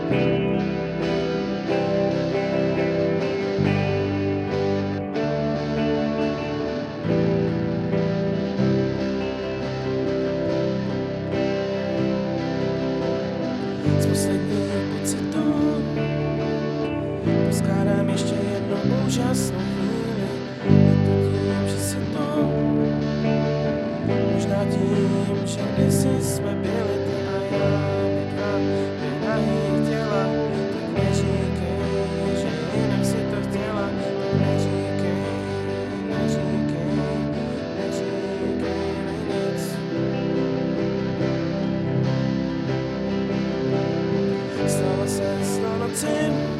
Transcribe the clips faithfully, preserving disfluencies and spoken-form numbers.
Z posledních pocitů poskládám ještě jednu úžasnou chvíli. Je to tím, že si to, možná tím, že kdysi jsme byli ty a já, my dva, dvě nahý těla. Tak neříkej, že jinak si to chtěla. Tak neříkej, neříkej, neříkej mi nic. Stalo se sto noci,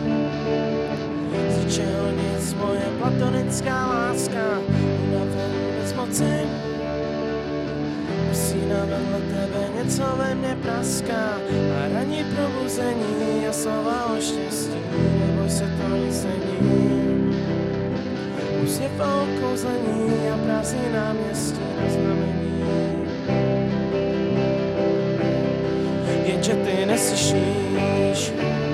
z ničeho nic, moje platonická láska, unaven bez moci. Usínám vedle tebe, něco ve mně praská a ranní probuzení a slova o štěstí. Neboj se, to nic není, úsměv a okouzlení a prázdný náměstí na znamení. Jenže ty neslyšíš,